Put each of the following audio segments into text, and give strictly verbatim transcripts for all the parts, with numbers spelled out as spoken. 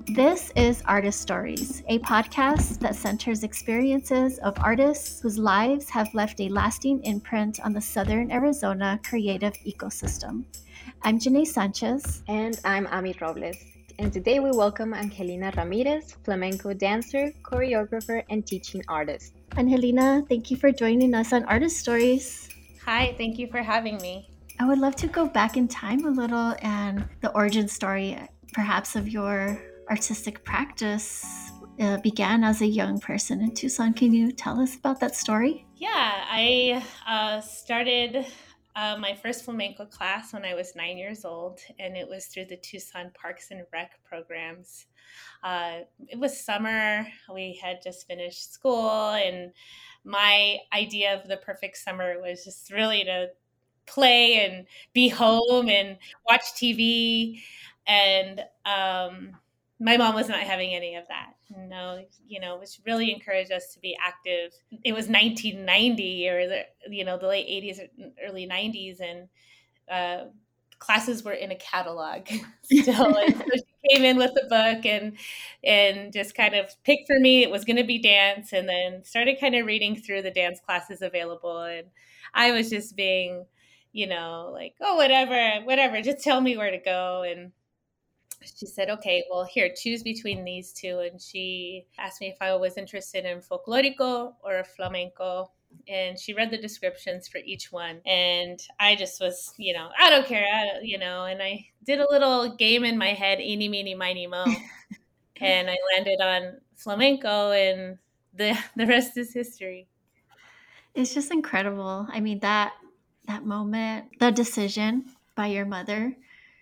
This is Artist Stories, a podcast that centers experiences of artists whose lives have left a lasting imprint on the Southern Arizona creative ecosystem. I'm Janae Sanchez. And I'm Ami Robles. And today we welcome Angelina Ramirez, flamenco dancer, choreographer, and teaching artist. Angelina, thank you for joining us on Artist Stories. Hi, thank you for having me. I would love to go back in time a little and the origin story, perhaps, of your artistic practice uh, began as a young person in Tucson. Can you tell us about that story? Yeah, I uh, started uh, my first flamenco class when I was nine years old, and it was through the Tucson Parks and Rec programs. Uh, it was summer. We had just finished school, and my idea of the perfect summer was just really to play and be home and watch T V. And um, my mom was not having any of that. No, you know, which really encouraged us to be active. It was nineteen ninety or the, you know, the late eighties or early nineties, and uh, classes were in a catalog still. And so she came in with a book and and just kind of picked for me. It was going to be dance, and then started kind of reading through the dance classes available. And I was just being, you know, like, oh, whatever, whatever, just tell me where to go. And she said, okay, well, here, choose between these two. And she asked me if I was interested in folklorico or flamenco. And she read the descriptions for each one. And I just was, you know, I don't care, I, you know, and I did a little game in my head, eeny, meeny, miny, mo. And I landed on flamenco, and the the rest is history. It's just incredible. I mean, that that moment, the decision by your mother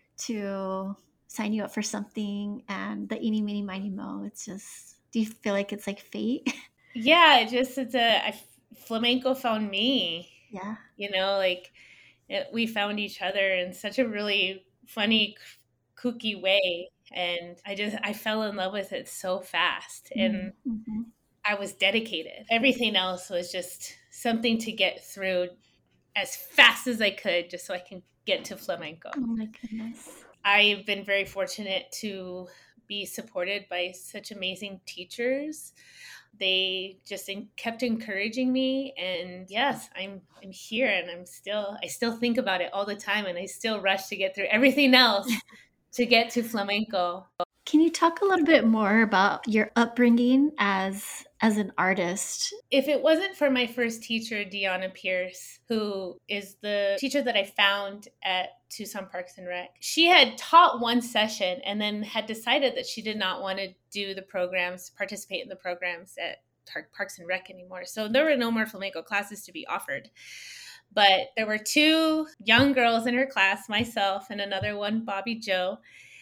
to sign you up for something, and the eeny, meeny, miny, mo, it's just, do you feel like it's like fate? Yeah, it just, it's a, I, flamenco found me. Yeah. You know, like it, we found each other in such a really funny, kooky way. And I just, I fell in love with it so fast. And mm-hmm. I was dedicated. Everything else was just something to get through as fast as I could, just so I can get to flamenco. Oh my goodness. I've been very fortunate to be supported by such amazing teachers. They just in, kept encouraging me, and yes, I'm I'm here, and I'm still I still think about it all the time, and I still rush to get through everything else to get to flamenco. Can you talk a little bit more about your upbringing as as an artist? If it wasn't for my first teacher, Deanna Pierce, who is the teacher that I found at Tucson Parks and Rec, she had taught one session and then had decided that she did not want to do the programs, participate in the programs at Parks and Rec anymore. So there were no more flamenco classes to be offered. But there were two young girls in her class, myself and another one, Bobby Joe.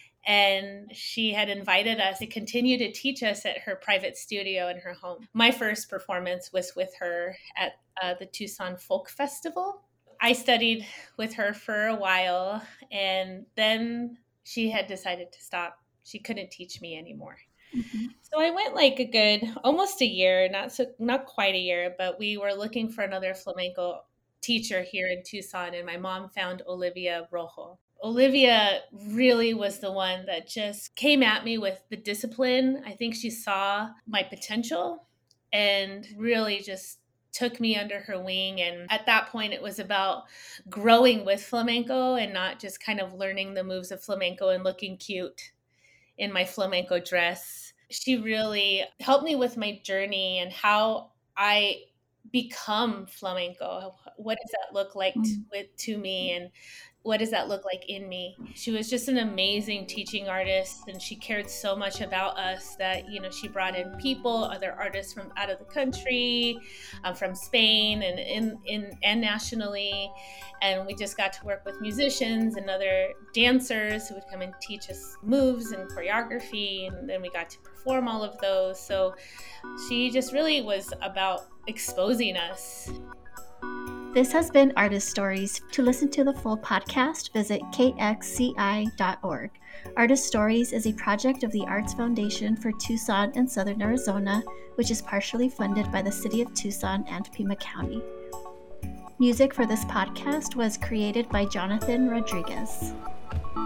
And she had invited us to continue to teach us at her private studio in her home. My first performance was with her at uh, the Tucson Folk Festival. I studied with her for a while, and then she had decided to stop. She couldn't teach me anymore. Mm-hmm. So I went like a good, almost a year, not so, not quite a year, but we were looking for another flamenco teacher here in Tucson, and my mom found Olivia Rojo. Olivia really was the one that just came at me with the discipline. I think she saw my potential and really just took me under her wing. And at that point, it was about growing with flamenco and not just kind of learning the moves of flamenco and looking cute in my flamenco dress. She really helped me with my journey and how I become flamenco. What does that look like to, with, to me? And what does that look like in me? She was just an amazing teaching artist, and she cared so much about us that, you know, she brought in people, other artists from out of the country, um, from Spain and in, in and nationally. And we just got to work with musicians and other dancers who would come and teach us moves and choreography. And then we got to perform all of those. So she just really was about exposing us. This has been Artist Stories. To listen to the full podcast, visit k x c i dot org. Artist Stories is a project of the Arts Foundation for Tucson and Southern Arizona, which is partially funded by the City of Tucson and Pima County. Music for this podcast was created by Jonathan Rodriguez.